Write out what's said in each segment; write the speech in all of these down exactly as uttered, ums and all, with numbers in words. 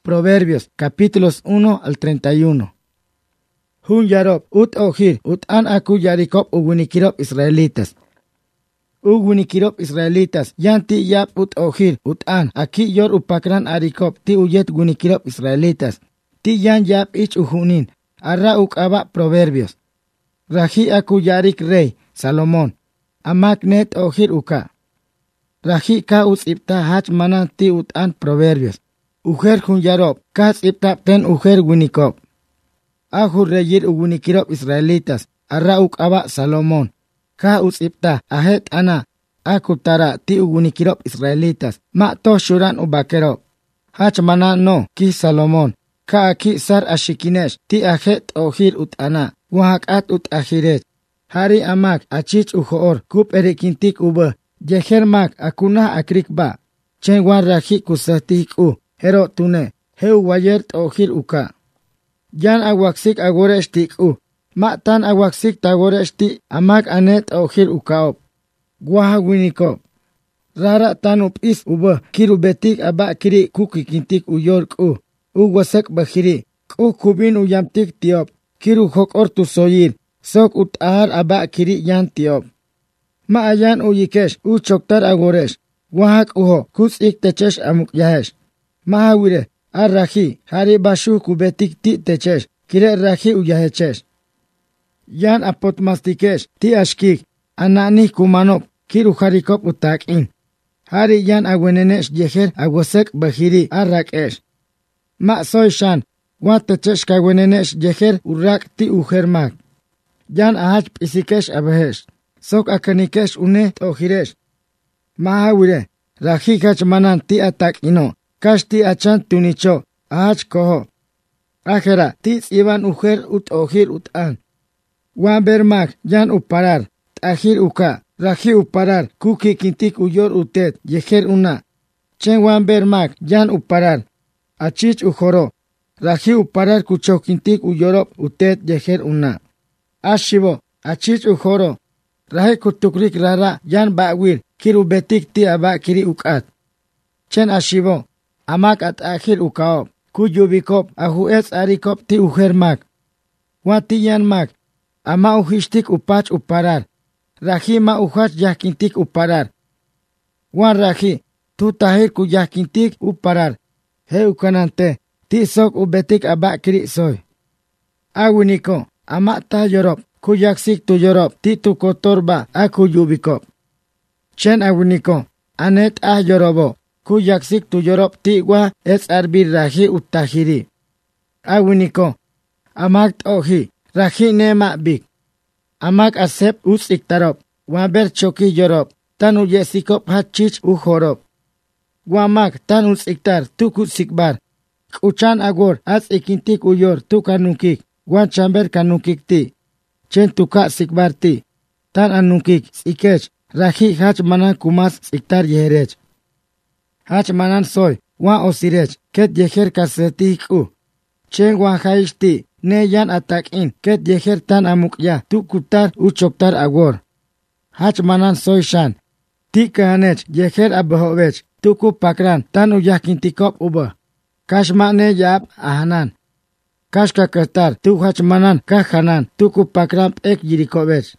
Proverbios, capítulos uno al treinta y uno. Hun yarob, ut ohir, ut an aku yarikob ugunikirop israelitas. Ugunikirop israelitas, yanti yap ut ohir, ut an, aquí yor upakran arikob, ti uyet gunikirop israelitas. Ti yan yap ich uhunin, arra ukaba proverbios. Raji aku yarik rey, Salomón. Amak net ohir uka. Raji ka utsipta hach manan ti ut an proverbios. Ujer hun yarob, kas iptap ten ujer gunikop. Ahur reyir ugunikirop israelitas, arra ukaba Salomón. Ka utsipta ahet ana, akutara ti ugunikirop israelitas, ma to shuran ubakerop. Hach manan no, ki Salomón. Ka aki sar ashikinesh, ti ahet ohir ut ana, wahakat ut ahiret. Hari amak achich ujoor, kup erikintik uba, yeher mak akunah akrikba. Chen wan raji kusatik u. Hero tune, heu wayert ohir uka. Yan awaksik agoresh tik u. Ma tan awaksik tagoresh ti amak anet ohir ukaop. Guaha winikop. Rara tan upis uba kirubetik aba kiri kukikintik uyork u. U wasak bahiri. U kubin uyamtik tiop. Kiru hokor tu soyir. Sok ut ahar aba kiri yan tiop. Ma ayan uyikesh u choktar agoresh. Wahak uho kus ik techesh amuk yahesh. Mahawire, ar raji, hari bashu kubetik ti techesh, kire raji uyahechesh. Yan apotmastikesh, ti ashkik, anani kumanop, kiru harikop utakin. Hari yan agwenenesh yeher agwasek bahiri ar rakesh. Ma soy shan, wat techesh kagwenenesh yeher urak ti uhermak. Yan ahach pisikesh abehesh, sok akanikesh une tohiresh. Mahawire, raji hachmanan ti atak ino. Kashti achan tunicho, ach koho. Ajera, tis iban ujer ut ohir ut an. Wan bermak, yan uparar, tahir uka, raji uparar, kuki kintik uyor utet, yeher una. Chen wan bermak, yan uparar, achich ujoro, raji uparar kuchokintik uyorop utet yeher una. Ashibo, achich ujoro, raje kutukrik rara, yan bawir, kirubetik ti aba kiri ukat. Chen ashibo, amak at akhir ukaop, kuyubikop, ahuets arikop ti uhermak. Wati yan mak, ama uhishtik upach uparar, raji ma uhach yakintik uparar. Wan raji, tu tahir ku yakintik uparar, he ukanante, ti sok ubetik aba kiri soy. Awiniko, ama ta yorop, kuyaksik tu yorop, ti tu kotorba a kuyubikop. Chen awiniko, anet ah yorobo, kuyaksik tu yorop tiwa es arbir raji utahiri. Awiniko, amak ohi, raji nema bik. Amak asep usik tarop, waber choki yorop, tan uyesikop hachich uhorop. Wamak tan usiktar tukut sikbar. Kuchan agor as ikintik uyor tu kanukik, wan chamber kanukik ti. Chen tuka sikbar ti. Tan anukik sikech, raji hach manan kumas siktar yeherech. Hach manan soy, wan osirech, ket yeher kasetik u. Chen wan haishti, ne yan atakin, ket yeher tan amukya, tu kutar u choktar agor. Hach manan soy shan, ti kahanech, yeher abahovech, tu ku pakran, tan u yakintikop uba. Kash ne yab ahanan. Kash kakatar, tu hach manan kahanan, tu ku pakran ek yirikovech.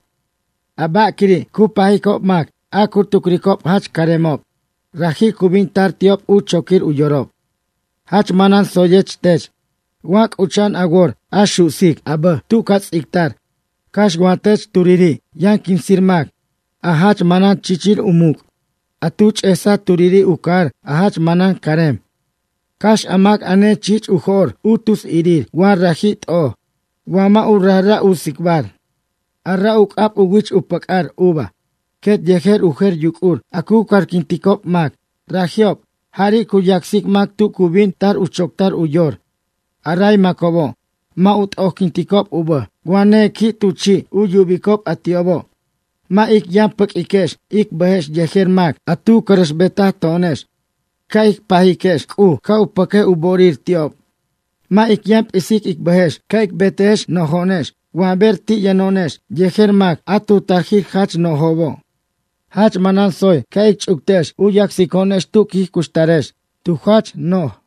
Aba kiri, ku pahikop mak, aku tukrikop hach karemop. Raji kubin tar tiop u chokir u yorop. Hach manan soyech tech. Wak uchan agor, ashu sik, aba, tu kats iktar. Kash guantech turiri, yan kinsirmak. Ahach manan chichir umuk. Atuch esa turiri ukar, ahach manan karem. Kash amak ane chich uhor, utus irir, wan rajit o. Wama urara u sikbar. Arra ukap uwich upakar uba. Ket yeher uher yukur, aku karkintikop mak, rajiop, hari kuyaksik mak tu kubin tar uchoktar uyor. Aray makobo, ma ut okintikop uba, guane ki tuchi uyubikop atiobo. Ma ik yampak ikesh, ik bahesh yeher mak, atu karesbeta tonesh. Ka ik pahikesh ku, ka upake uborir tiop. Ma ik yamp isik ik bahesh, ka ik betesh nohonesh, waber ti yanonesh, yeher mak, atu tahir hach nohobo. Hach manan soy, kaich uktesh, uyak sikonesh tu kih kushtaresh, tu hach no.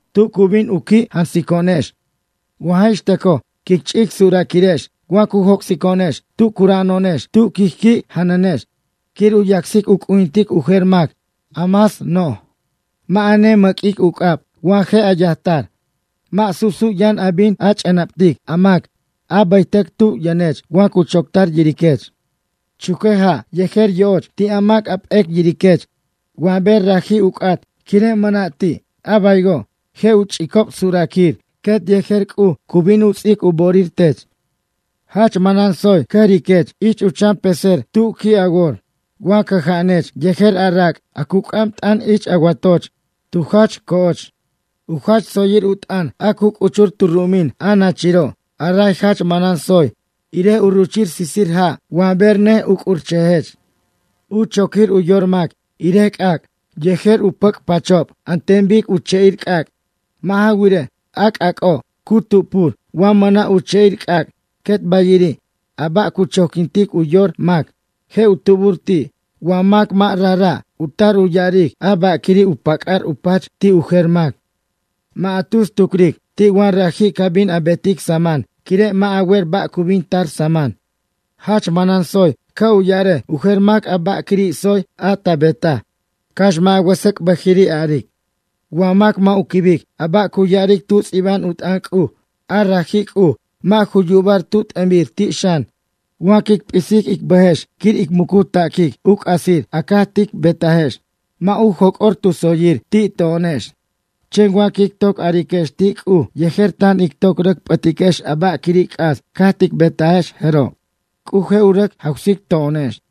tu kubin uki hansikonesh. Wahaishteko, kikchik surakiresh, wakuhoksikonesh, tu kuranonesh, tu kiki hananesh. Kiru yaksik ukuintik uhermak, amas no. Maane makik ukap, wahe ayahtar. Ma susu yan abin ach anaptik, amak, abaitek tu yanech, wakuchoktar yirikech. Chukeha, yeher yoch, ti amak ap ek yirikech. Waber rahi ukat, kire manati, abaigo, he uchikop surakir, ket yeher ku, kubin utsik uborirtech. Hach manansoy, karikech, ich ucham peser, tu ki agor. Wakahanech, yeher arak, akuk amt an ich aguatoch, tu hach koch. Uhach soyir utan, akuk uchur turumin, anachiro, aray hach manansoy, ire uruchir sisirha, waberne uk urchehech. Uchokir uyormak, irek ak, yeher upak pachop, antembik ucheir ak. Mahawire, ak ak o, kutupur, wamana ucheir ak, ket bayiri, aba kuchokintik uyor mak, he utuburti, wamak mak rara, utar uyarik, aba kiri upakar upach ti uhermak. Maatus tukrik, ti wan rahi kabin abetik saman, kire maawer ba kubin tar saman. Hach manansoy, ka uyare, uhermak aba kiri soy atabeta. Kash maawasek bahiri arik. Wamak ma ukibik, aba kuyarik tuts iban utank u, arahik u, ma kuyubar tut emir ti shan. Wakik pisik ik bahesh, kir ik mukut takik, uk asir, akatik betahesh. Ma u hok ortu soyir, ti tonesh. Chen wakik tok arikesh tik u, yeher tan ik tok rek patikesh aba kirik as, katik betahesh hero. Kuhe urek hausik tonesh.